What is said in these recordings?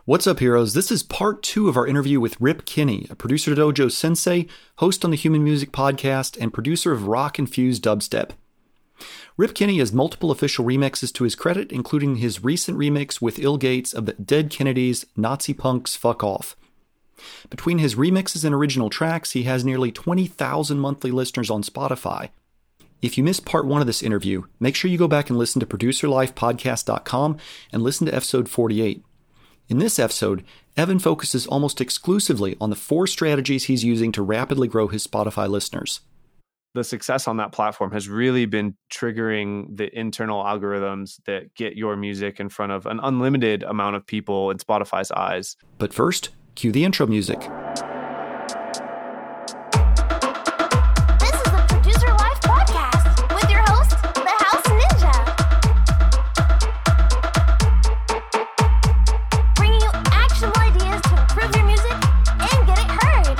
What's up, heroes? This is part 2 of our interview with Rip Kinney, a producer dojo sensei, host on the Human Music Podcast, and producer of rock-infused dubstep. Rip Kinney has multiple official remixes to his credit, including his recent remix with Ill Gates of the Dead Kennedys' Nazi Punks Fuck Off. Between his remixes and original tracks, he has nearly 20,000 monthly listeners on Spotify. If you missed part 1 of this interview, make sure you go back and listen to producerlifepodcast.com and listen to episode 48. In this episode, Evan focuses almost exclusively on the 4 strategies he's using to rapidly grow his Spotify listeners. The success on that platform has really been triggering the internal algorithms that get your music in front of an unlimited amount of people in Spotify's eyes. But first, cue the intro music. This is the Producer Life Podcast with your host, the House Ninja. Bringing you actionable ideas to improve your music and get it heard.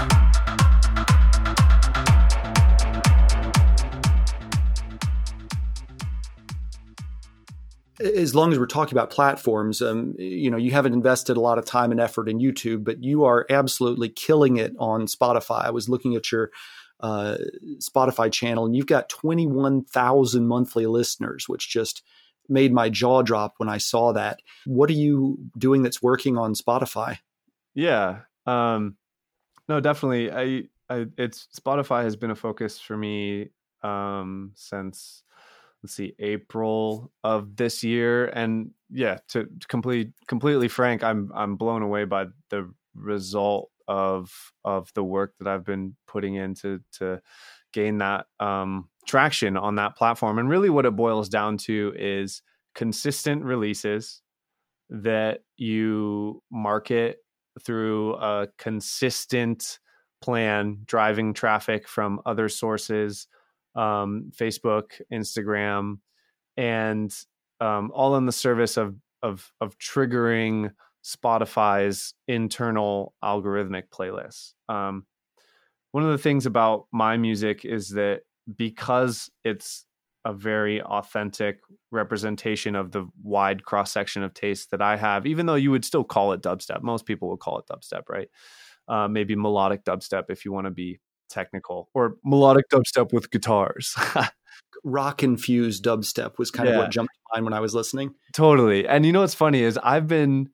As long as we're talking about platforms, you haven't invested a lot of time and effort in YouTube, but you are absolutely killing it on Spotify. I was looking at your Spotify channel, and you've got 21,000 monthly listeners, which just made my jaw drop when I saw that. What are you doing that's working on Spotify? Yeah, no, definitely. It's Spotify has been a focus for me since, let's see, April of this year. And yeah, to completely frank, I'm blown away by the result of the work that I've been putting in to gain that traction on that platform. And really what it boils down to is consistent releases that you market through a consistent plan, driving traffic from other sources, Facebook, Instagram, and all in the service of triggering Spotify's internal algorithmic playlists. One of the things about my music is that because it's a very authentic representation of the wide cross-section of taste that I have, even though you would still call it dubstep. Most people would call it dubstep, right? Maybe melodic dubstep if you want to be technical, or melodic dubstep with guitars. Rock-infused dubstep was kind of what jumped to mind when I was listening. Totally. And you know what's funny is I've been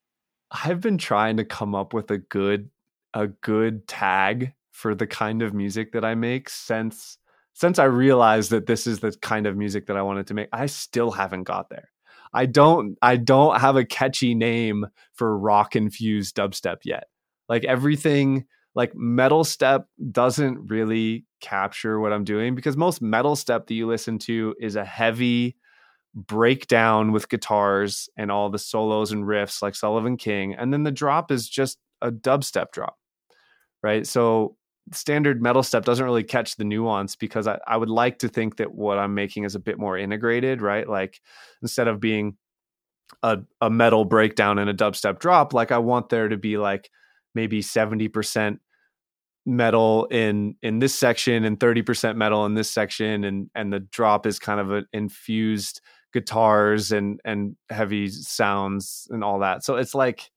trying to come up with a good tag for the kind of music that I make since I realized that this is the kind of music that I wanted to make. I still haven't got there. I don't have a catchy name for rock-infused dubstep yet. Like everything, like metal step doesn't really capture what I'm doing, because most metal step that you listen to is a heavy breakdown with guitars and all the solos and riffs like Sullivan King. And then the drop is just a dubstep drop, right? So standard metal step doesn't really catch the nuance, because I would like to think that what I'm making is a bit more integrated, right? Like instead of being a metal breakdown and a dubstep drop, like I want there to be like maybe 70% metal in this section and 30% metal in this section, and the drop is kind of an infused guitars and heavy sounds and all that. So it's like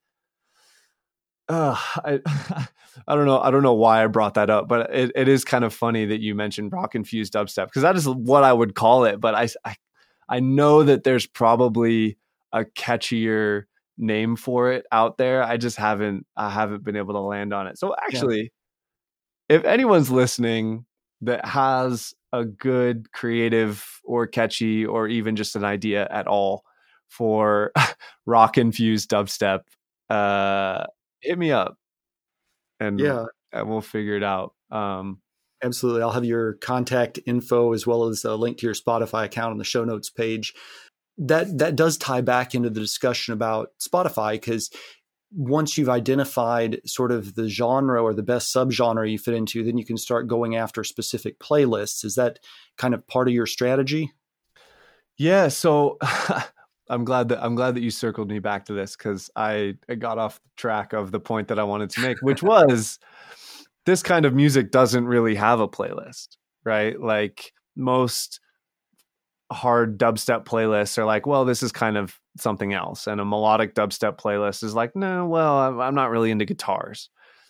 I don't know why I brought that up, but it is kind of funny that you mentioned rock infused dubstep, because that is what I would call it. But I know that there's probably a catchier name for it out there. I haven't been able to land on it. So actually, if anyone's listening that has a good creative or catchy or even just an idea at all for rock infused dubstep, hit me up and we'll figure it out. Absolutely. I'll have your contact info as well as a link to your Spotify account on the show notes page. That does tie back into the discussion about Spotify, because once you've identified sort of the genre or the best subgenre you fit into, then you can start going after specific playlists. Is that kind of part of your strategy? Yeah. So I'm glad that you circled me back to this, because I got off track of the point that I wanted to make, which was this kind of music doesn't really have a playlist, right? Like most hard dubstep playlists are like, well, this is kind of something else. And a melodic dubstep playlist is like, no, well, I'm not really into guitars.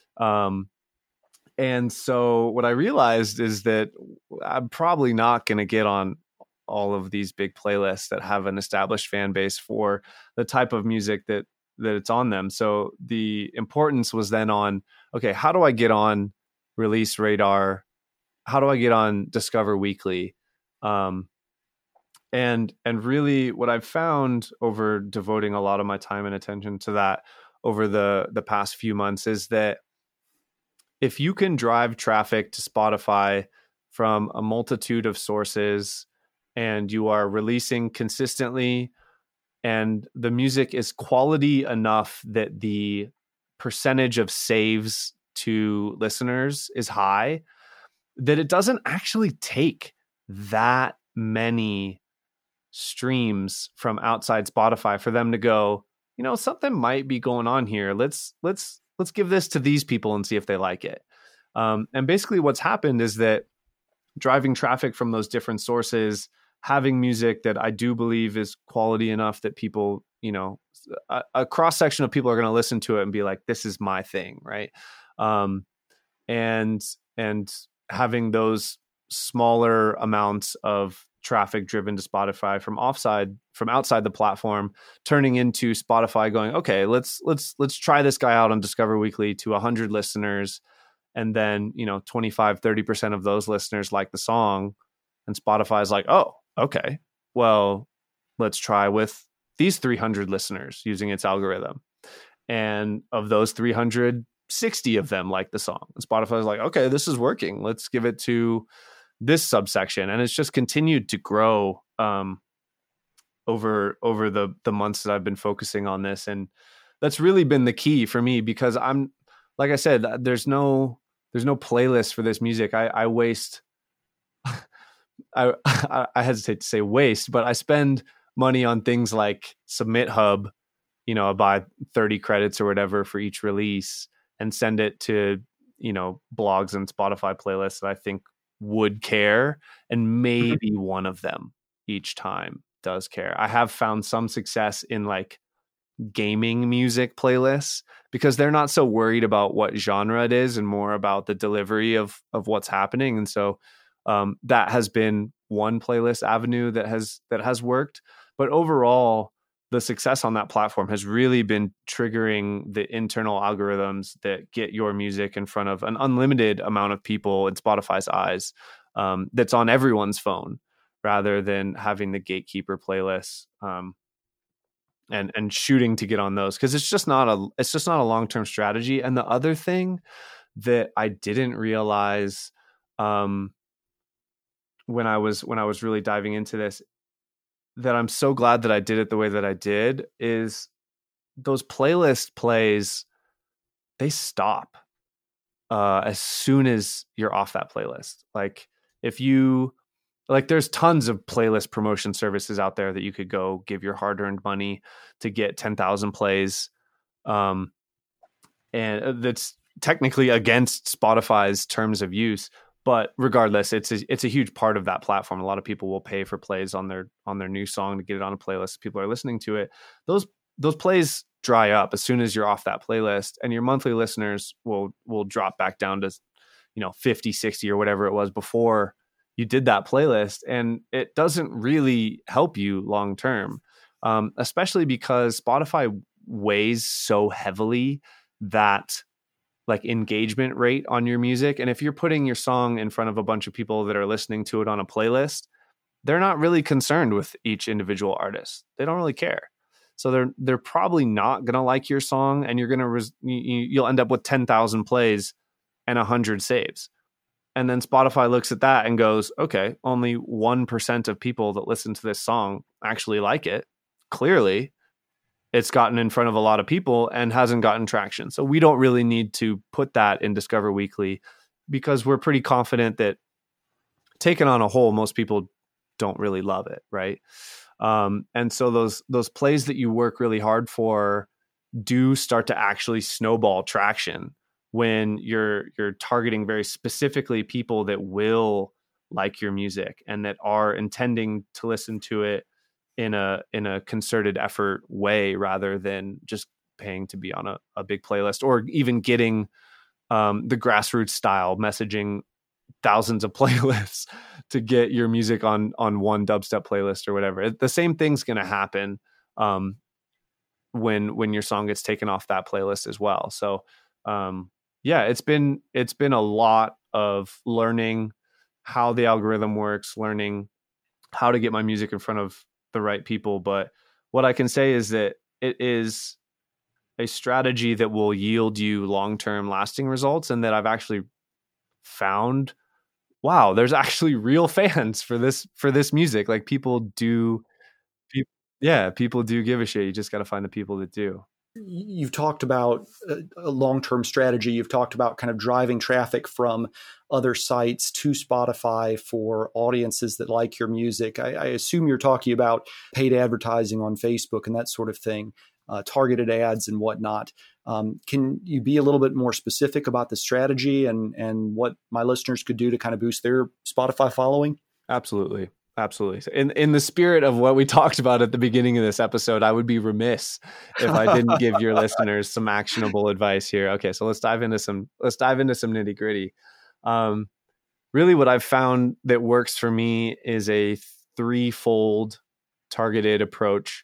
And so what I realized is that I'm probably not going to get on all of these big playlists that have an established fan base for the type of music that it's on them. So the importance was then on, okay, how do I get on Release Radar? How do I get on Discover Weekly? And really what I've found over devoting a lot of my time and attention to that over the past few months is that if you can drive traffic to Spotify from a multitude of sources and you are releasing consistently and the music is quality enough that the percentage of saves to listeners is high, that it doesn't actually take that many streams from outside Spotify for them to go, you know, something might be going on here. Let's give this to these people and see if they like it. And basically what's happened is that driving traffic from those different sources, having music that I do believe is quality enough that people, you know, a cross section of people are going to listen to it and be like, this is my thing. Right. And having those smaller amounts of traffic driven to Spotify from outside the platform, turning into Spotify going, okay, let's try this guy out on Discover Weekly to 100 listeners. And then, you know, 25-30% of those listeners like the song, and Spotify is like, oh, okay, well, let's try with these 300 listeners using its algorithm. And of those 360 of them like the song. And Spotify is like, okay, this is working. Let's give it to this subsection. And it's just continued to grow over the months that I've been focusing on this. And that's really been the key for me, because I'm, like I said, there's no playlist for this music. I waste, I hesitate to say waste, but I spend money on things like Submit Hub. You know, I buy 30 credits or whatever for each release and send it to, you know, blogs and Spotify playlists that I think would care. And maybe one of them each time does care. I have found some success in like gaming music playlists because they're not so worried about what genre it is and more about the delivery of what's happening. And so that has been one playlist avenue that has worked. But overall, the success on that platform has really been triggering the internal algorithms that get your music in front of an unlimited amount of people in Spotify's eyes, that's on everyone's phone, rather than having the gatekeeper playlists and shooting to get on those, because it's just not a long-term strategy. And the other thing that I didn't realize when I was really diving into this, that I'm so glad that I did it the way that I did, is those playlist plays, they stop as soon as you're off that playlist. Like there's tons of playlist promotion services out there that you could go give your hard-earned money to get 10,000 plays. And that's technically against Spotify's terms of use. But regardless, it's a huge part of that platform. A lot of people will pay for plays on their new song to get it on a playlist. People are listening to it. Those plays dry up as soon as you're off that playlist, and your monthly listeners will drop back down to, 50, 60 or whatever it was before you did that playlist. And it doesn't really help you long term, especially because Spotify weighs so heavily that like engagement rate on your music. And if you're putting your song in front of a bunch of people that are listening to it on a playlist, they're not really concerned with each individual artist. They don't really care. So they're probably not going to like your song, and you'll end up with 10,000 plays and 100 saves. And then Spotify looks at that and goes, okay, only 1% of people that listen to this song actually like it. Clearly, it's gotten in front of a lot of people and hasn't gotten traction. So we don't really need to put that in Discover Weekly, because we're pretty confident that, taken on a whole, most people don't really love it, right? And so those plays that you work really hard for do start to actually snowball traction when you're targeting very specifically people that will like your music and that are intending to listen to it in a concerted effort way, rather than just paying to be on a big playlist, or even getting the grassroots style messaging thousands of playlists to get your music on one dubstep playlist or whatever. The same thing's going to happen when your song gets taken off that playlist as well. So yeah, it's been a lot of learning how the algorithm works, learning how to get my music in front of the right people. But what I can say is that it is a strategy that will yield you long-term lasting results, and that I've actually found, wow, there's actually real fans for this music. Like people do give a shit. You just got to find the people that do. You've talked about a long-term strategy. You've talked about kind of driving traffic from other sites to Spotify for audiences that like your music. I assume you're talking about paid advertising on Facebook and that sort of thing, targeted ads and whatnot. Can you be a little bit more specific about the strategy and what my listeners could do to kind of boost their Spotify following? Absolutely. In the spirit of what we talked about at the beginning of this episode, I would be remiss if I didn't give your listeners some actionable advice here. Okay, so let's dive into some nitty gritty. Really, what I've found that works for me is a threefold targeted approach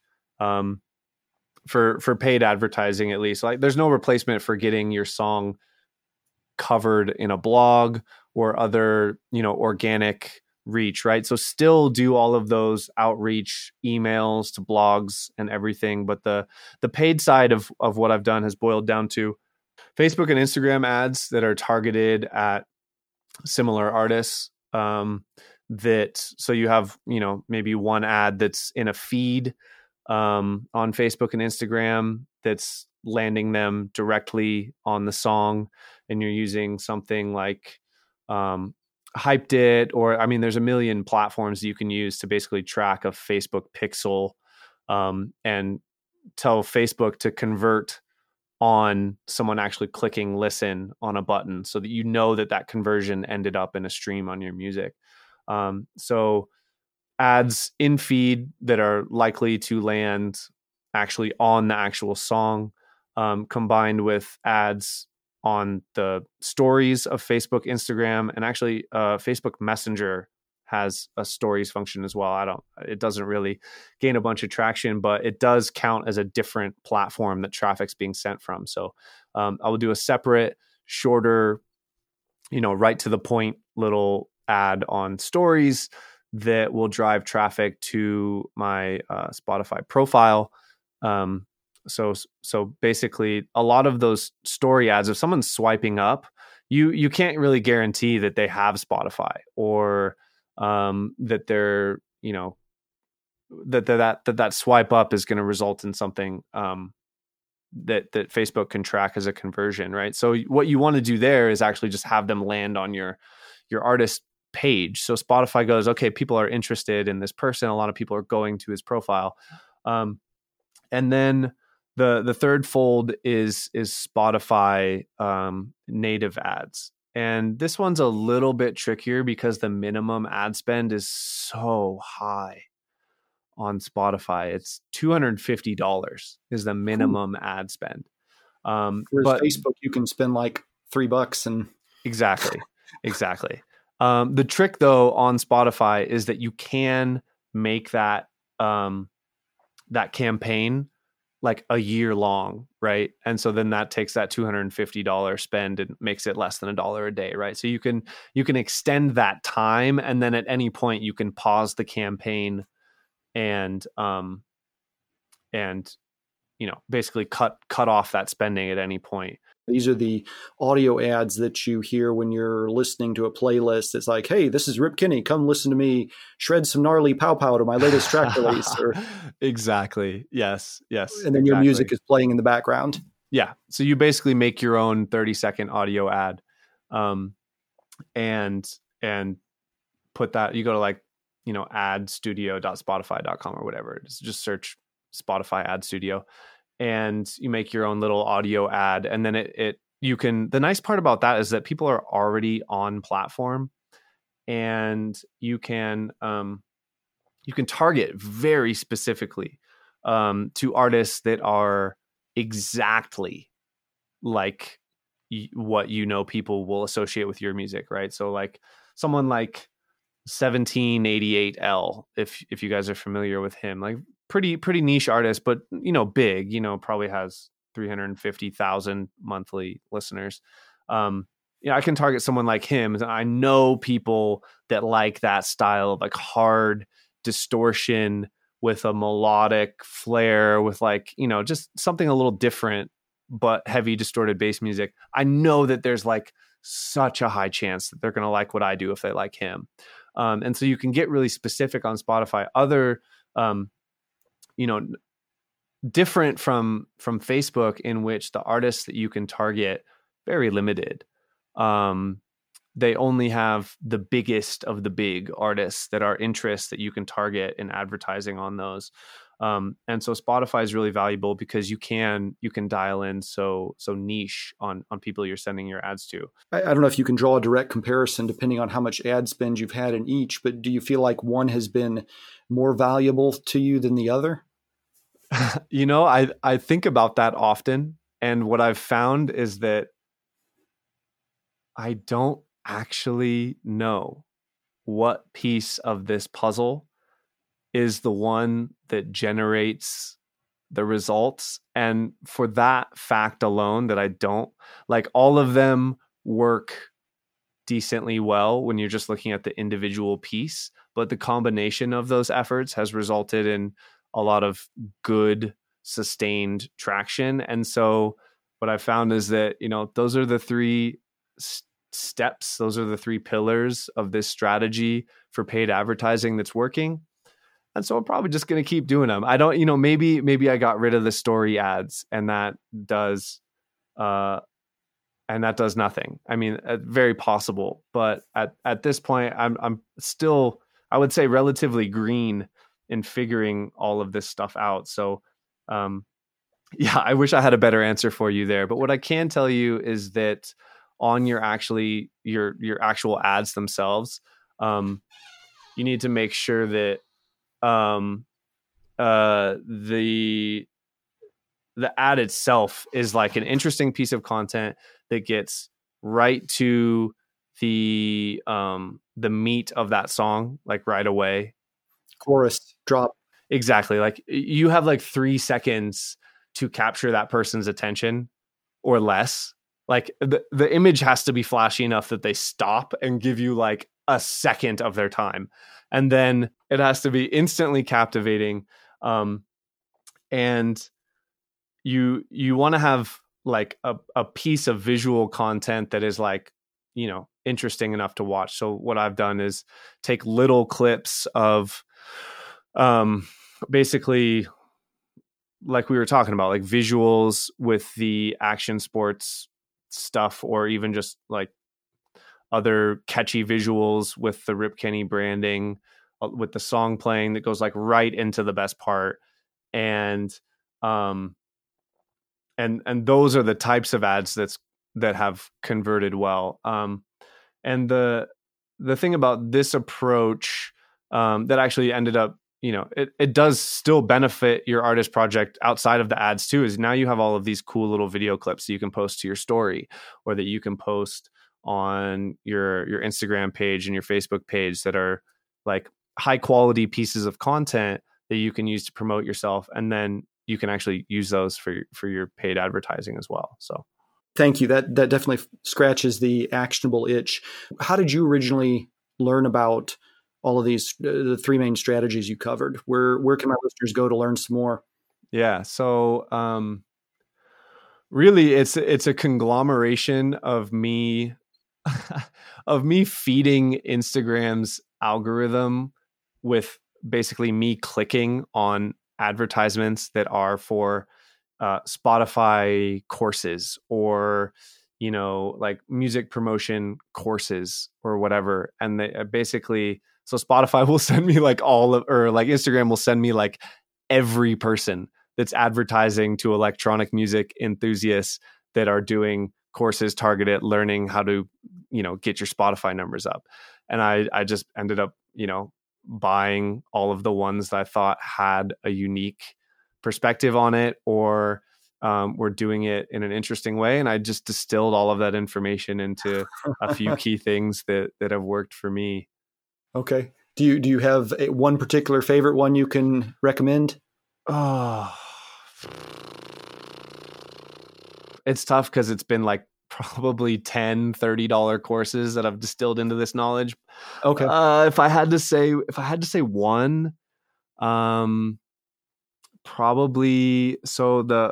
for paid advertising, at least. Like, there's no replacement for getting your song covered in a blog or other, organic reach, right? So still do all of those outreach emails to blogs and everything. But the paid side of what I've done has boiled down to Facebook and Instagram ads that are targeted at similar artists. So you have, maybe one ad that's in a feed on Facebook and Instagram that's landing them directly on the song, and you're using something like Hyped It, or there's a million platforms that you can use to basically track a Facebook pixel and tell Facebook to convert on someone actually clicking listen on a button, so that that conversion ended up in a stream on your music. So ads in feed that are likely to land actually on the actual song, combined with ads on the stories of Facebook, Instagram, and actually Facebook Messenger has a stories function as well. It doesn't really gain a bunch of traction, but it does count as a different platform that traffic's being sent from. So I will do a separate, shorter, right to the point little ad on stories that will drive traffic to my Spotify profile. So basically, a lot of those story ads, if someone's swiping up, you can't really guarantee that they have Spotify, or that they're, that swipe up is going to result in something that Facebook can track as a conversion, right? So what you want to do there is actually just have them land on your artist page. So Spotify goes, okay, people are interested in this person. A lot of people are going to his profile. And then the third fold is Spotify native ads. And this one's a little bit trickier because the minimum ad spend is so high on Spotify. It's $250 is the minimum ad spend. Whereas Facebook, you can spend like $3 and exactly. The trick though on Spotify is that you can make that campaign like a year long, right? And so then that takes that $250 spend and makes it less than $1 a day, right? So you can extend that time, and then at any point you can pause the campaign and basically cut off that spending at any point. These are the audio ads that you hear when you're listening to a playlist. It's like, hey, this is Rip Kinney. Come listen to me shred some gnarly pow pow to my latest track release. Exactly. Yes. And then your music is playing in the background. Yeah. So you basically make your own 30-second audio ad, and put that. You go to adstudio.spotify.com or whatever. Just search Spotify Ad Studio, and you make your own little audio ad. And then you can, the nice part about that is that people are already on platform, and you can target very specifically to artists that are exactly like what people will associate with your music, right? So like someone like 1788L, if you guys are familiar with him, like pretty niche artist, but big, probably has 350,000 monthly listeners. I can target someone like him. I know people that like that style of like hard distortion with a melodic flair, with like, just something a little different, but heavy distorted bass music. I know that there's like such a high chance that they're going to like what I do if they like him. And so you can get really specific on Spotify. Other, different from Facebook, in which the artists that you can target, very limited. They only have the biggest of the big artists that are interests that you can target in advertising on those. And so Spotify is really valuable because you can dial in so niche on people you're sending your ads to. I don't know if you can draw a direct comparison depending on how much ad spend you've had in each, but do you feel like one has been more valuable to you than the other? I think about that often. And what I've found is that I don't actually know what piece of this puzzle is the one that generates the results. And for that fact alone, that I don't like, all of them work decently well when you're just looking at the individual piece, but the combination of those efforts has resulted in a lot of good sustained traction. And so what I found is that, those are the three steps. Those are the three pillars of this strategy for paid advertising that's working. And so I'm probably just going to keep doing them. I don't, maybe I got rid of the story ads and that does nothing. I mean, very possible, but at this point I'm still, I would say, relatively green in figuring all of this stuff out. So, I wish I had a better answer for you there, but what I can tell you is that on your actual ads themselves, you need to make sure that the ad itself is like an interesting piece of content that gets right to the meat of that song, like right away. Chorus drop. Exactly. Like you have like 3 seconds to capture that person's attention or less. Like the image has to be flashy enough that they stop and give you like a second of their time. And then it has to be instantly captivating. And you want to have like a piece of visual content that is like, interesting enough to watch. So what I've done is take little clips of basically, like we were talking about, like visuals with the action sports stuff, or even just like other catchy visuals with the Rip Kenny branding, with the song playing that goes like right into the best part. And those are the types of ads that have converted well. And the thing about this approach that actually ended up, it does still benefit your artist project outside of the ads too, is now you have all of these cool little video clips that you can post to your story, or that you can post on your Instagram page and your Facebook page, that are like high quality pieces of content that you can use to promote yourself. And then you can actually use those for your paid advertising as well. So thank you. That definitely scratches the actionable itch. How did you originally learn about all of these, the three main strategies you covered? Where can my listeners go to learn some more? Yeah. So really it's a conglomeration of me feeding Instagram's algorithm with basically me clicking on advertisements that are for Spotify courses, or like music promotion courses or whatever. And they basically, so Spotify will send me like or like Instagram will send me like every person that's advertising to electronic music enthusiasts that are doing courses targeted at learning how to, get your Spotify numbers up. And I just ended up, buying all of the ones that I thought had a unique perspective on it, or were doing it in an interesting way. And I just distilled all of that information into a few key things that have worked for me. Okay. Do you have one particular favorite one you can recommend? Oh, it's tough because it's been like probably $10-$30 courses that I've distilled into this knowledge. Okay. If I had to say one, probably, so the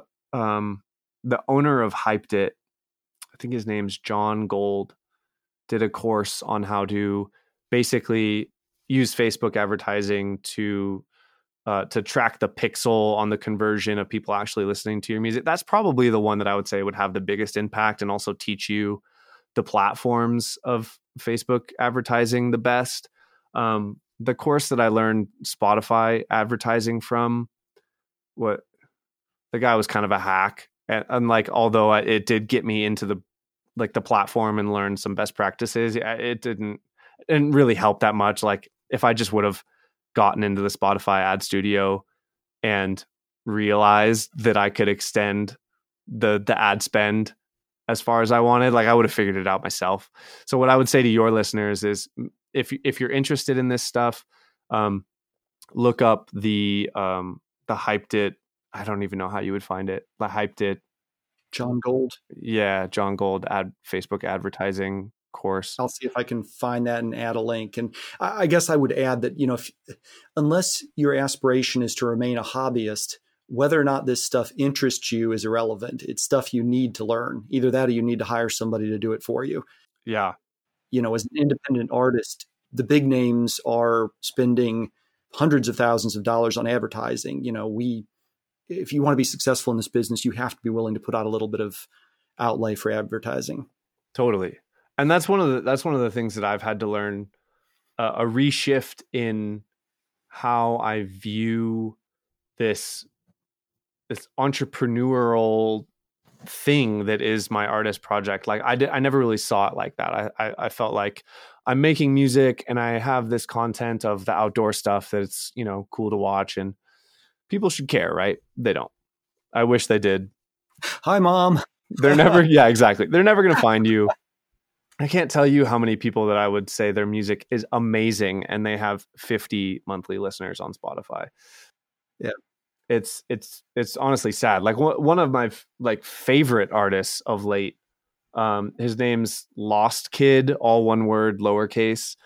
owner of Hyped It, I think his name's John Gold, did a course on how to basically use Facebook advertising to track the pixel on the conversion of people actually listening to your music. That's probably the one that I would say would have the biggest impact, and also teach you the platforms of Facebook advertising the best. The course that I learned Spotify advertising from, the guy was kind of a hack, and like, although it did get me into the platform and learn some best practices, it didn't really help that much. Like, if I just would have gotten into the Spotify ad studio and realized that I could extend the ad spend as far as I wanted, like, I would have figured it out myself. So what I would say to your listeners is, if you're interested in this stuff, look up the Hyped It. I don't even know how you would find it. The Hyped It. John Gold. Yeah, John Gold Facebook advertising course. I'll see if I can find that and add a link. And I guess I would add that, unless your aspiration is to remain a hobbyist, whether or not this stuff interests you is irrelevant. It's stuff you need to learn. Either that or you need to hire somebody to do it for you. Yeah. As an independent artist, the big names are spending hundreds of thousands of dollars on advertising. If you want to be successful in this business, you have to be willing to put out a little bit of outlay for advertising. Totally. And that's one of the things that I've had to learn, a reshift in how I view this entrepreneurial thing that is my artist project. Like, I never really saw it like that. I felt like I'm making music and I have this content of the outdoor stuff that's, cool to watch, and people should care, right? They don't. I wish they did. Hi, Mom. They're never, yeah, exactly. They're never going to find you. I can't tell you how many people that I would say their music is amazing and they have 50 monthly listeners on Spotify. Yeah. It's honestly sad. Like, one of my favorite artists of late, his name's Lost Kid, all one word, lowercase.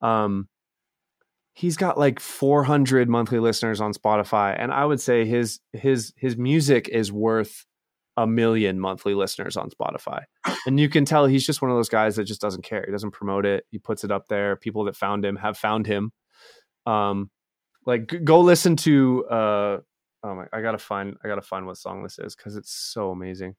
He's got like 400 monthly listeners on Spotify, and I would say his music is worth 1 million monthly listeners on Spotify. And you can tell he's just one of those guys that just doesn't care. He doesn't promote it. He puts it up there. People that found him have found him. Go listen to I gotta find what song this is, because it's so amazing.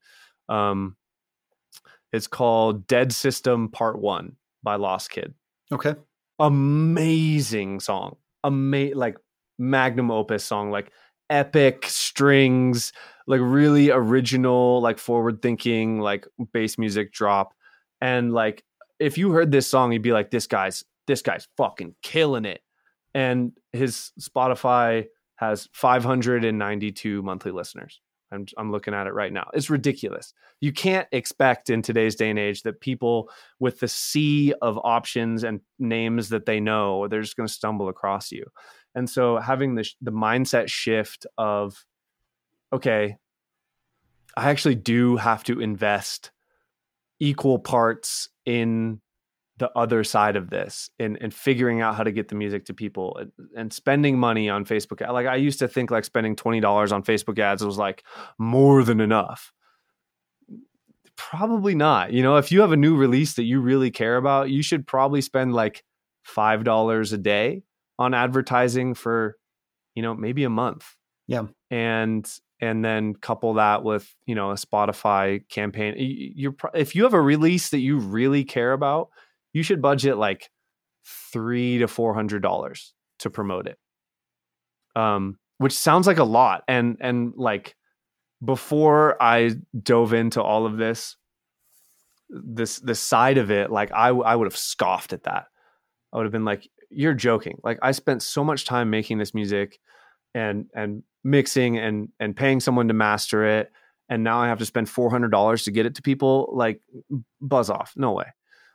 It's called Dead System Part 1 by Lost Kid. Okay. Amazing song. Magnum opus song, like epic strings, like really original, like forward thinking, like bass music drop. And like, if you heard this song, you'd be like, this guy's fucking killing it. And his Spotify has 592 monthly listeners. I'm looking at it right now. It's ridiculous. You can't expect in today's day and age that people with the sea of options and names that they know, they're just going to stumble across you. And so having the mindset shift of, okay, I actually do have to invest equal parts in the other side of this, and figuring out how to get the music to people, and spending money on Facebook. Like, I used to think like spending $20 on Facebook ads was like more than enough. Probably not. If you have a new release that you really care about, you should probably spend like $5 a day on advertising for, maybe a month. Yeah. And then couple that with, a Spotify campaign. If you have a release that you really care about, you should budget like $300 to $400 to promote it. Which sounds like a lot. And like, before I dove into all of this, this side of it, like I would have scoffed at that. I would have been like, you're joking. Like, I spent so much time making this music and mixing and paying someone to master it, and now I have to spend $400 to get it to people. Like, buzz off. No way.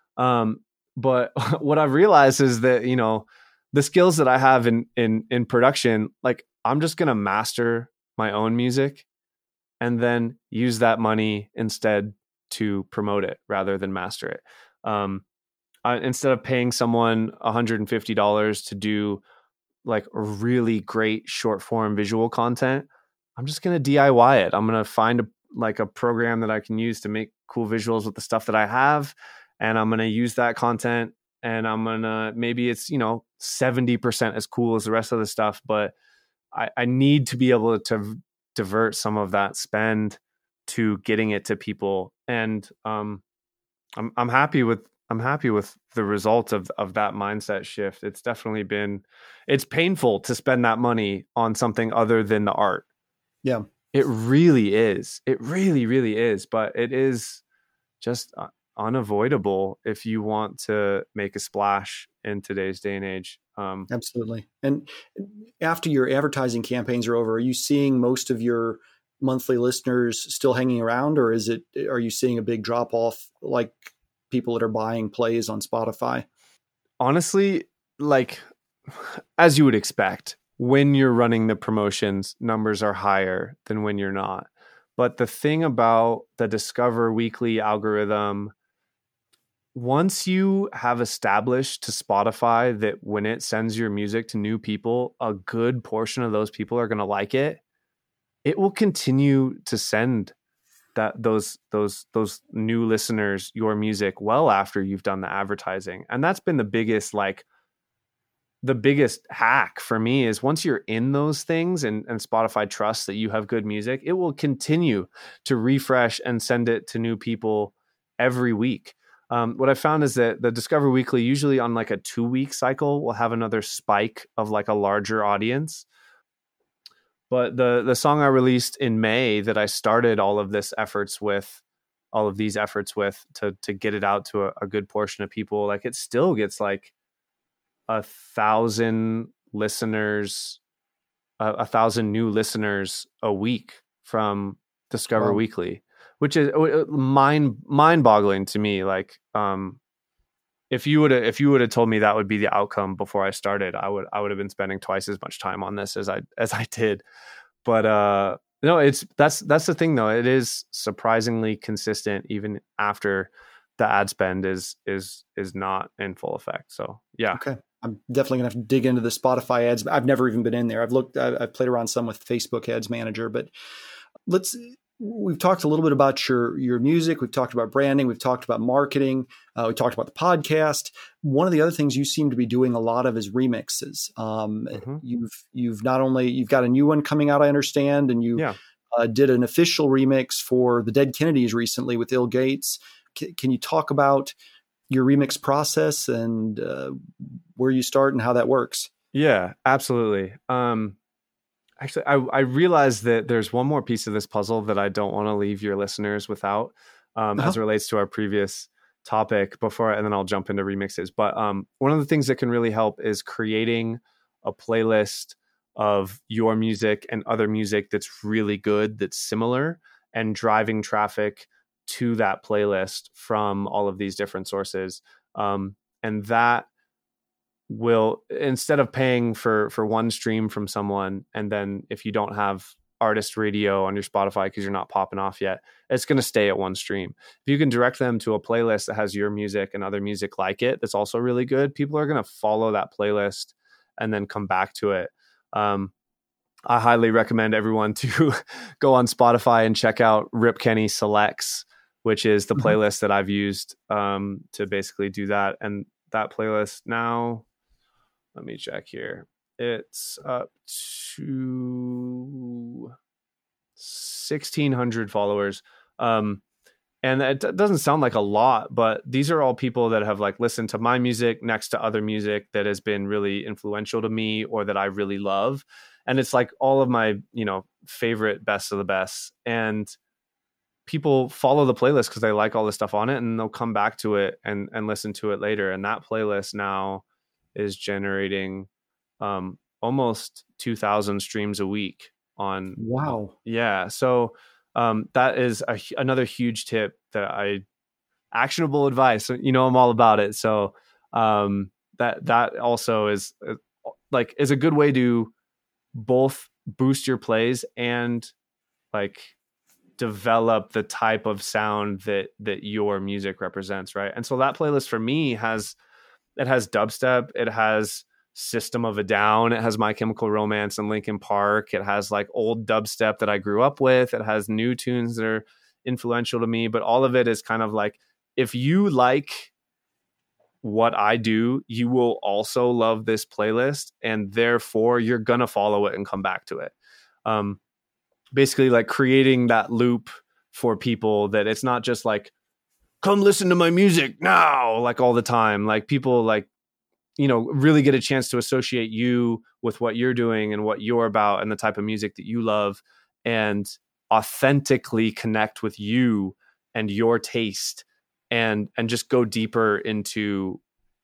But what I've realized is that, you know, the skills that I have in production, like, I'm just going to master my own music and then use that money instead to promote it rather than master it. Instead of paying someone $150 to do like really great short form visual content, I'm just going to DIY it. I'm going to find a program that I can use to make cool visuals with the stuff that I have. And I'm going to use that content, and I'm going to, maybe it's, you know, 70% as cool as the rest of the stuff, but I need to be able to divert some of that spend to getting it to people. And I'm happy with the result of that mindset shift. It's definitely it's painful to spend that money on something other than the art. Yeah, it really is. It really, really is. But it is just unavoidable if you want to make a splash in today's day and age. Absolutely. And after your advertising campaigns are over, are you seeing most of your monthly listeners still hanging around, or are you seeing a big drop off, like people that are buying plays on Spotify? Honestly, like, as you would expect, when you're running the promotions, numbers are higher than when you're not. But the thing about the Discover Weekly algorithm, once you have established to Spotify that when it sends your music to new people, a good portion of those people are going to like it, it will continue to send those new listeners your music well after you've done the advertising. And that's been the biggest hack for me, is once you're in those things and Spotify trusts that you have good music, it will continue to refresh and send it to new people every week. What I found is that the Discover Weekly, usually on like a 2-week cycle, will have another spike of like a larger audience. But the song I released in May that I started all of these efforts with to get it out to a good portion of people, like, it still gets like 1,000 listeners, 1,000 new listeners a week from Discover Weekly, which is mind-boggling to me. Like, if you would have told me that would be the outcome before I started, I would have been spending twice as much time on this as I did. But no, that's the thing though. It is surprisingly consistent even after the ad spend is not in full effect. So yeah. Okay. I'm definitely gonna have to dig into the Spotify ads. I've never even been in there. I've played around some with Facebook Ads Manager, but we've talked a little bit about your music. We've talked about branding. We've talked about marketing. We talked about the podcast. One of the other things you seem to be doing a lot of is remixes. You've got a new one coming out, I understand, and you did an official remix for the Dead Kennedys recently with Il Gates. Can you talk about your remix process and where you start and how that works? Yeah, absolutely. Actually, I realized that there's one more piece of this puzzle that I don't want to leave your listeners without, as it relates to our previous topic and then I'll jump into remixes. But one of the things that can really help is creating a playlist of your music and other music that's really good, that's similar, and driving traffic to that playlist from all of these different sources. And that will, instead of paying for one stream from someone, and then if you don't have artist radio on your Spotify because you're not popping off yet, it's going to stay at one stream. If you can direct them to a playlist that has your music and other music like it that's also really good, people are going to follow that playlist and then come back to it. I highly recommend everyone to go on Spotify and check out Rip Kenny Selects, which is the playlist that I've used to basically do that. And that playlist now, let me check here. It's up to 1,600 followers. And it doesn't sound like a lot, but these are all people that have like listened to my music next to other music that has been really influential to me or that I really love. And it's like all of my, favorite best of the best. And people follow the playlist because they like all the stuff on it, and they'll come back to it and listen to it later. And that playlist now is generating almost 2,000 streams a week on. Wow. Yeah. So that is another huge tip that actionable advice. I'm all about it. So that also is a good way to both boost your plays and like develop the type of sound that your music represents, right? And so that playlist for me has dubstep, it has System of a Down, it has My Chemical Romance and Linkin Park, it has like old dubstep that I grew up with, it has new tunes that are influential to me, but all of it is kind of like, if you like what I do, you will also love this playlist, and therefore you're gonna follow it and come back to it. Basically like creating that loop for people, that it's not just like, come listen to my music now, like all the time. Like people like, really get a chance to associate you with what you're doing and what you're about and the type of music that you love, and authentically connect with you and your taste, and just go deeper into,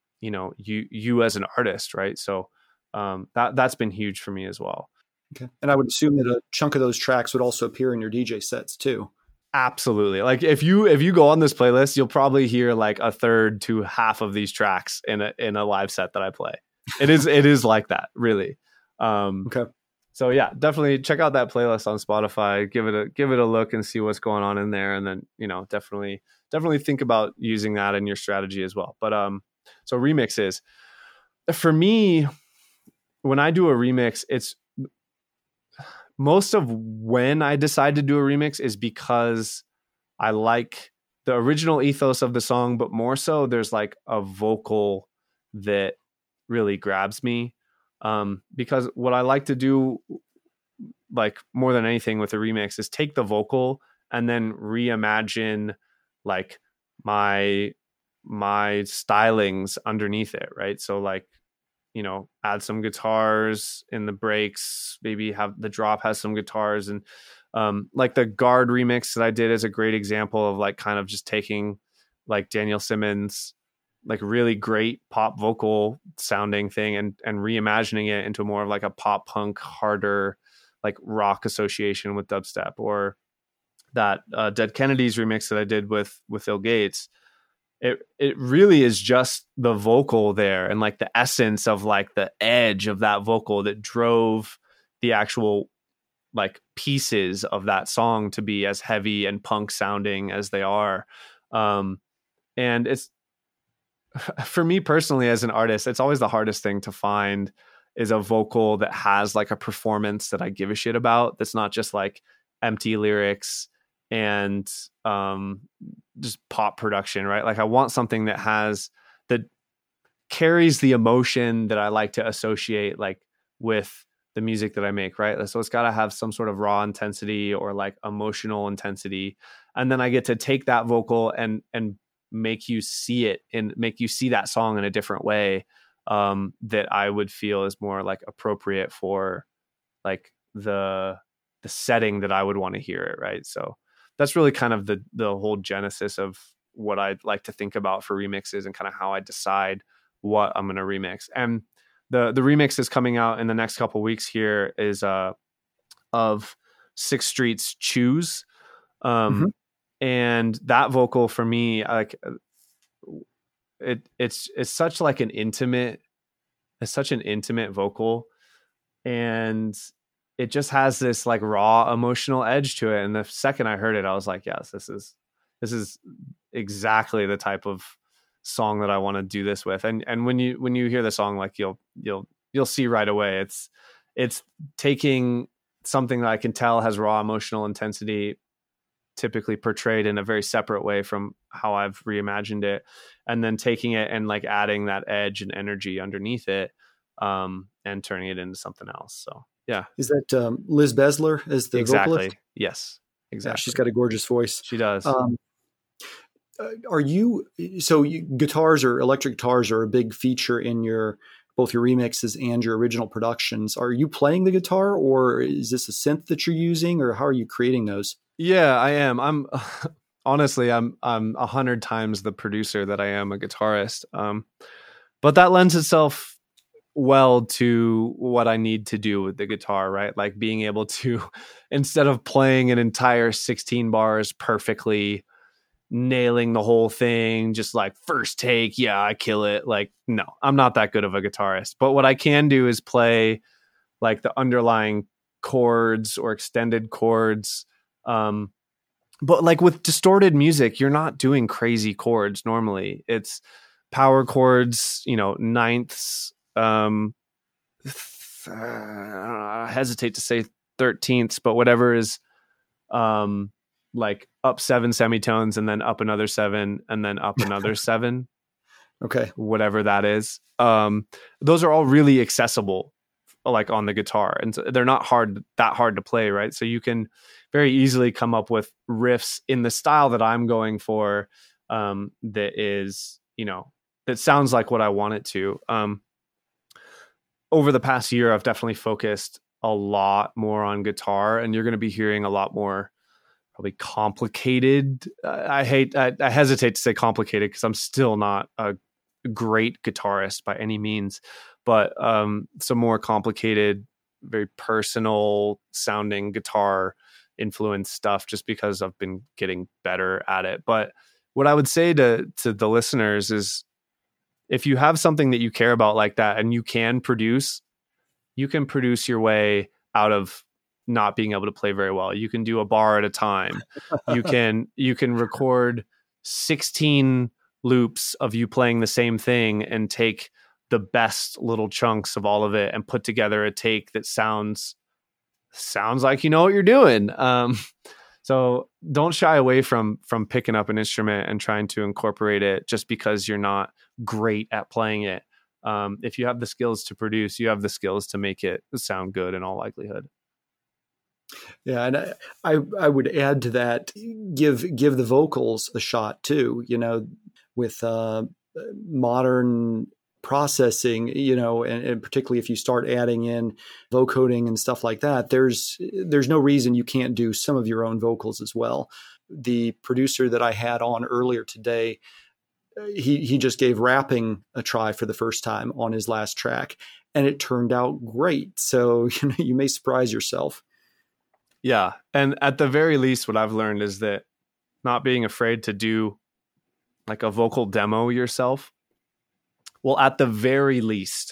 you as an artist. Right. So that's been huge for me as well. Okay. And I would assume that a chunk of those tracks would also appear in your DJ sets too. Absolutely. Like if you go on this playlist, you'll probably hear like a third to half of these tracks in a live set that I play. It is like that, really. Okay. So yeah, definitely check out that playlist on Spotify. Give it a look and see what's going on in there, and then definitely think about using that in your strategy as well. But so remixes, for me, when I do a remix, it's most of when I decide to do a remix is because I like the original ethos of the song, but more so there's like a vocal that really grabs me. Because what I like to do, like more than anything with a remix, is take the vocal and then reimagine like my stylings underneath it. Right. So like, add some guitars in the breaks, maybe have the drop has some guitars, and like the Guard remix that I did is a great example of like kind of just taking like Daniel Simmons, like really great pop vocal sounding thing, and reimagining it into more of like a pop punk, harder, like rock association with dubstep. Or that Dead Kennedys remix that I did with Ill Gates. It really is just the vocal there, and like the essence of like the edge of that vocal that drove the actual like pieces of that song to be as heavy and punk sounding as they are. And it's, for me personally as an artist, it's always the hardest thing to find is a vocal that has like a performance that I give a shit about, that's not just like empty lyrics and just pop production, right? Like I want something that carries the emotion that I like to associate like with the music that I make, right? So it's got to have some sort of raw intensity or like emotional intensity, and then I get to take that vocal and make you see it and make you see that song in a different way, that I would feel is more like appropriate for like the setting that I would want to hear it, right? So that's really kind of the whole genesis of what I'd like to think about for remixes, and kind of how I decide what I'm going to remix. And the remix is coming out in the next couple weeks here is of Sixth Street's Choose. And that vocal for me, like it's such like it's such an intimate vocal, and it just has this like raw emotional edge to it. And the second I heard it, I was like, yes, this is exactly the type of song that I want to do this with. And when you hear the song, like you'll see right away, it's taking something that I can tell has raw emotional intensity, typically portrayed in a very separate way from how I've reimagined it, and then taking it and like adding that edge and energy underneath it, and turning it into something else. So yeah. Is that Liz Besler as the vocalist? Yes, exactly. Yeah, she's got a gorgeous voice. She does. Guitars or electric guitars are a big feature in both your remixes and your original productions. Are you playing the guitar, or is this a synth that you're using, or how are you creating those? Yeah, I am. I'm honestly, I'm 100 times the producer that I am a guitarist. But that lends itself well to what I need to do with the guitar, right? Like being able to, instead of playing an entire 16 bars perfectly, nailing the whole thing, just like first take, yeah, I kill it. Like, no, I'm not that good of a guitarist. But what I can do is play like the underlying chords or extended chords. But like with distorted music, you're not doing crazy chords normally. It's power chords, ninths. I hesitate to say 13ths, but whatever is like up 7 semitones and then up another 7 and then up another 7. Okay. Whatever that is. Those are all really accessible, like on the guitar, and so they're not that hard to play, right? So you can very easily come up with riffs in the style that I'm going for, that is, that sounds like what I want it to. Over the past year, I've definitely focused a lot more on guitar, and you're going to be hearing a lot more probably complicated. I hesitate to say complicated because I'm still not a great guitarist by any means, but some more complicated, very personal sounding guitar influence stuff, just because I've been getting better at it. But what I would say to the listeners is, if you have something that you care about like that and you can produce your way out of not being able to play very well. You can do a bar at a time. You can record 16 loops of you playing the same thing and take the best little chunks of all of it and put together a take that sounds like you know what you're doing. So don't shy away from picking up an instrument and trying to incorporate it just because you're not great at playing it. If you have the skills to produce, you have the skills to make it sound good in all likelihood. Yeah, and I would add to that, give the vocals a shot too. With modern processing, and particularly if you start adding in vocoding and stuff like that, there's no reason you can't do some of your own vocals as well. The producer that I had on earlier today, he just gave rapping a try for the first time on his last track, and it turned out great. So you may surprise yourself. Yeah, and at the very least, what I've learned is that not being afraid to do like a vocal demo yourself will, at the very least,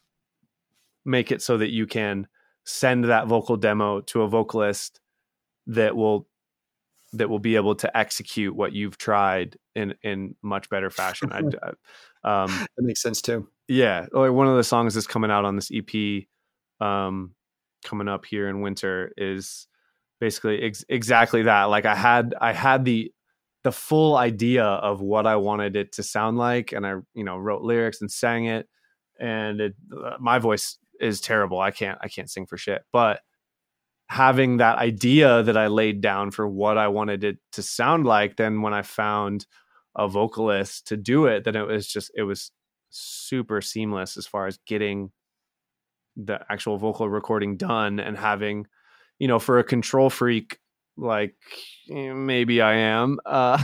make it so that you can send that vocal demo to a vocalist that will be able to execute what you've tried in much better fashion. That makes sense too. Yeah, or one of the songs that's coming out on this EP, coming up here in winter, is basically exactly that. Like I had the full idea of what I wanted it to sound like, and I wrote lyrics and sang it, and my voice is terrible. I can't sing for shit, but having that idea that I laid down for what I wanted it to sound like, then when I found a vocalist to do it, then it was super seamless as far as getting the actual vocal recording done, and having, for a control freak like maybe I am,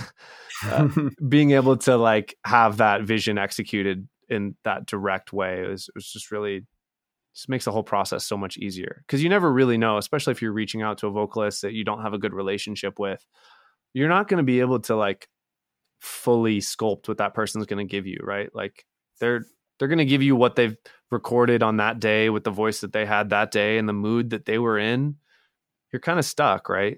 being able to like have that vision executed in that direct way was just really, just makes the whole process so much easier, because you never really know, especially if you're reaching out to a vocalist that you don't have a good relationship with. You're not going to be able to like fully sculpt what that person's going to give you, right? Like they're going to give you what they've recorded on that day with the voice that they had that day and the mood that they were in. You're kind of stuck, right?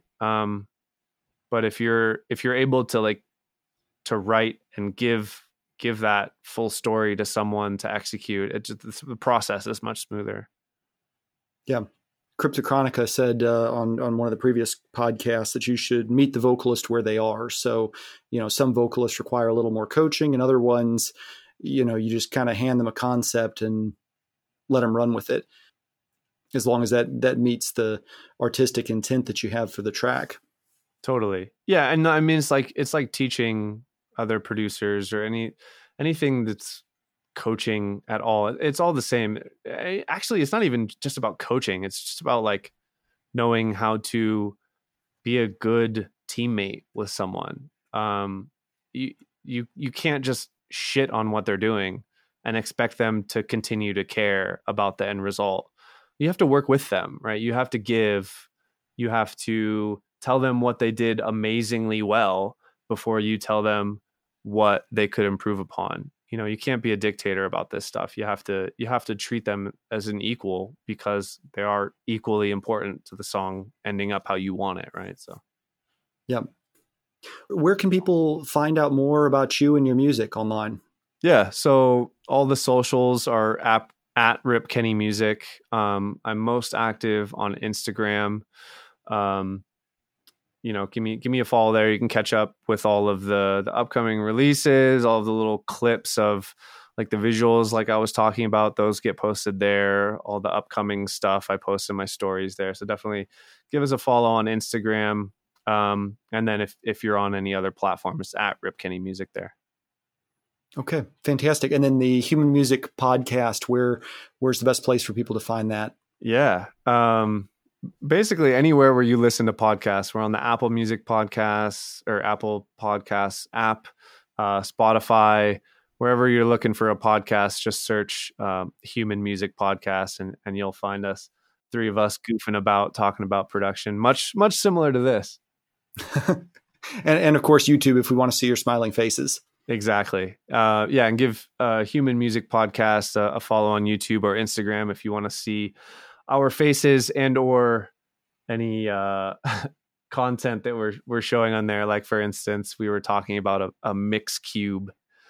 But if you're able to like to write and give that full story to someone to execute, the process is much smoother. Yeah. Cryptochronica said on one of the previous podcasts that you should meet the vocalist where they are. So, some vocalists require a little more coaching, and other ones, you just kind of hand them a concept and let them run with it, as long as that meets the artistic intent that you have for the track. Totally. Yeah. And I mean, it's like teaching other producers or anything that's coaching at all. It's all the same. Actually, it's not even just about coaching. It's just about like knowing how to be a good teammate with someone. You can't just shit on what they're doing and expect them to continue to care about the end result. You have to work with them, right? You have to give, you have to tell them what they did amazingly well before you tell them what they could improve upon. You know, you can't be a dictator about this stuff. You have to treat them as an equal, because they are equally important to the song ending up how you want it, right? So, yeah. Where can people find out more about you and your music online? Yeah, so all the socials are at Rip Kenny Music. I'm most active on Instagram. You know, give me a follow there. You can catch up with all of the upcoming releases, all of the little clips of like the visuals, like I was talking about. Those get posted there. All the upcoming stuff I post in my stories there. So definitely give us a follow on Instagram. And then if you're on any other platform, it's at Rip Kenny Music there. Okay, fantastic. And then the Human Music Podcast, where's the best place for people to find that? Yeah. Basically anywhere where you listen to podcasts. We're on the Apple Music Podcasts or Apple Podcasts app, Spotify, wherever you're looking for a podcast, just search Human Music Podcast and you'll find us. Three of us goofing about, talking about production, much similar to this. and of course, YouTube, if we want to see your smiling faces. Exactly. Yeah. And give Human Music Podcast a follow on YouTube or Instagram if you want to see our faces and or any content that we're showing on there. Like, for instance, we were talking about a mix cube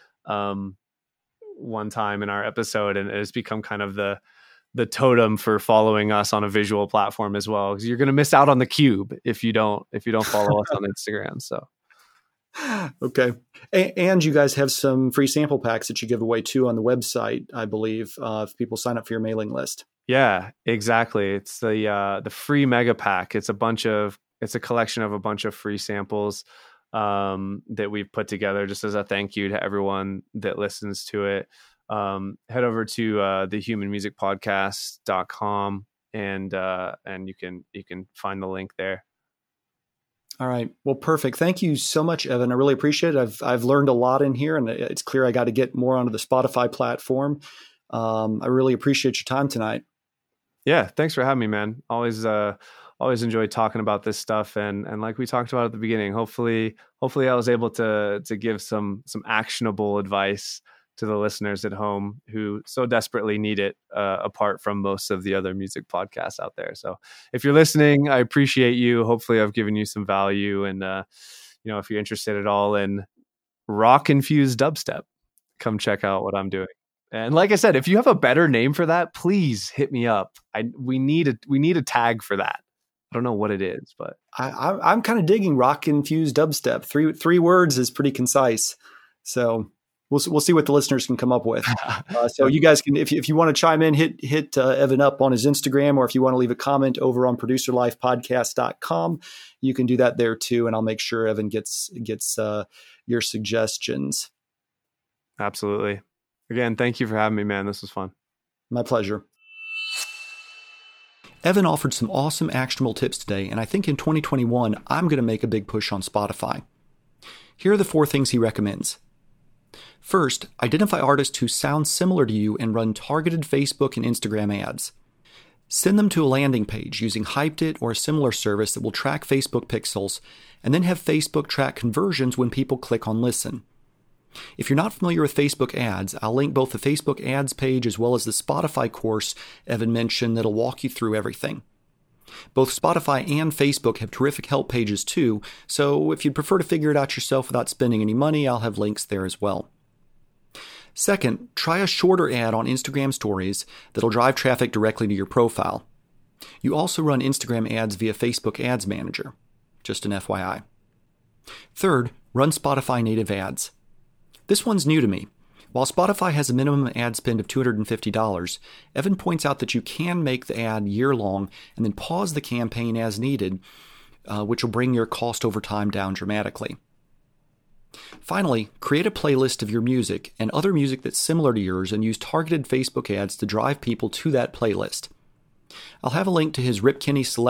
one time in our episode, and it has become kind of the totem for following us on a visual platform as well, because you're going to miss out on the cube if you don't follow us on Instagram. So okay. And you guys have some free sample packs that you give away too on the website, I believe, if people sign up for your mailing list. Yeah, exactly. It's the free mega pack. It's a collection of a bunch of free samples that we've put together just as a thank you to everyone that listens to it. Head over to thehumanmusicpodcast.com and you can find the link there. All right. Well, perfect. Thank you so much, Evan. I really appreciate it. I've learned a lot in here, and it's clear I got to get more onto the Spotify platform. I really appreciate your time tonight. Yeah. Thanks for having me, man. Always enjoy talking about this stuff. And like we talked about at the beginning, hopefully I was able to give some actionable advice to the listeners at home who so desperately need it, apart from most of the other music podcasts out there. So if you're listening, I appreciate you. Hopefully I've given you some value. And, if you're interested at all in rock-infused dubstep, come check out what I'm doing. And like I said, if you have a better name for that, please hit me up. We need a tag for that. I don't know what it is, but I'm kind of digging rock-infused dubstep. Three words is pretty concise. So we'll see what the listeners can come up with. So you guys can, if you want to chime in, hit Evan up on his Instagram, or if you want to leave a comment over on producerlifepodcast.com, you can do that there too. And I'll make sure Evan gets your suggestions. Absolutely. Again, thank you for having me, man. This was fun. My pleasure. Evan offered some awesome actionable tips today, and I think in 2021, I'm going to make a big push on Spotify. Here are the 4 things he recommends. First, identify artists who sound similar to you and run targeted Facebook and Instagram ads. Send them to a landing page using Hyped or a similar service that will track Facebook pixels, and then have Facebook track conversions when people click on listen. If you're not familiar with Facebook ads, I'll link both the Facebook ads page as well as the Spotify course Evan mentioned that'll walk you through everything. Both Spotify and Facebook have terrific help pages too, so if you'd prefer to figure it out yourself without spending any money, I'll have links there as well. Second, try a shorter ad on Instagram stories that'll drive traffic directly to your profile. You also run Instagram ads via Facebook Ads Manager. Just an FYI. Third, run Spotify native ads. This one's new to me. While Spotify has a minimum ad spend of $250, Evan points out that you can make the ad year-long and then pause the campaign as needed, which will bring your cost over time down dramatically. Finally, create a playlist of your music and other music that's similar to yours and use targeted Facebook ads to drive people to that playlist. I'll have a link to his Rip Kenny Selects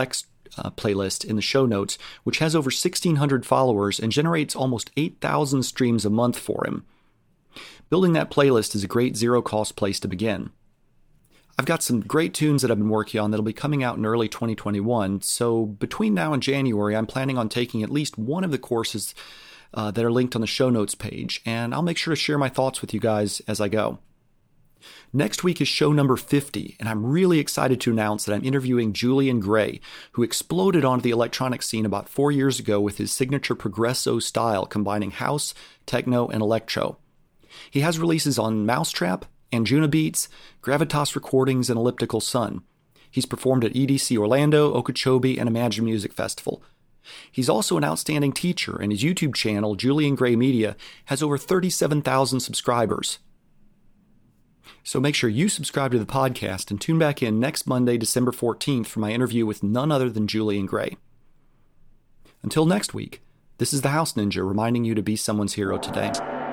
playlist in the show notes, which has over 1,600 followers and generates almost 8,000 streams a month for him. Building that playlist is a great zero-cost place to begin. I've got some great tunes that I've been working on that'll be coming out in early 2021, so between now and January, I'm planning on taking at least one of the courses that are linked on the show notes page, and I'll make sure to share my thoughts with you guys as I go. Next week is show number 50, and I'm really excited to announce that I'm interviewing Julian Gray, who exploded onto the electronic scene about 4 years ago with his signature progresso style combining house, techno, and electro. He has releases on Mousetrap, Anjunabeats, Gravitas Recordings, and Elliptical Sun. He's performed at EDC Orlando, Okeechobee, and Imagine Music Festival. He's also an outstanding teacher, and his YouTube channel, Julian Gray Media, has over 37,000 subscribers. So make sure you subscribe to the podcast and tune back in next Monday, December 14th for my interview with none other than Julian Gray. Until next week, this is the House Ninja reminding you to be someone's hero today.